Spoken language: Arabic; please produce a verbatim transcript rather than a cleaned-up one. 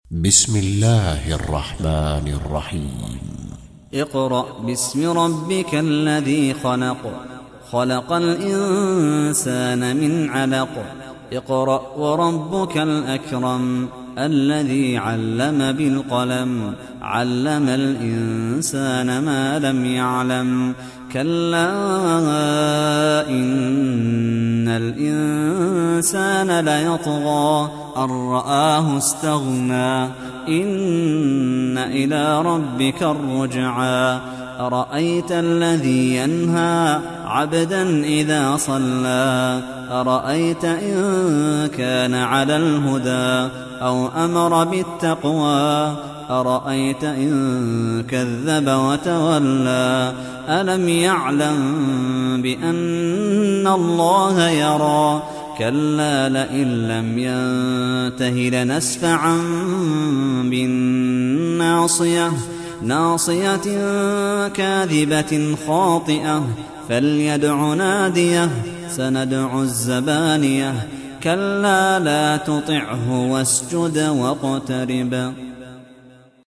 بسم الله الرحمن الرحيم. اقرأ باسم ربك الذي خلق خلق الإنسان من علق اقرأ وربك الأكرم الذي علم بالقلم علم الإنسان ما لم يعلم كلا إن الإنسان ليطغى أن رآه استغنى إن إلى ربك الرجعى أرأيت الذي ينهى عبدا إذا صلى أرأيت إن كان على الهدى أو أمر بالتقوى أرأيت إن كذب وتولى ألم يعلم بأن الله يرى كلا لئن لم ينته لنسفعا بالناصية ناصية كاذبة خاطئة فليدع ناديه سندع الزبانية كلا لا تطعه واسجد واقترب.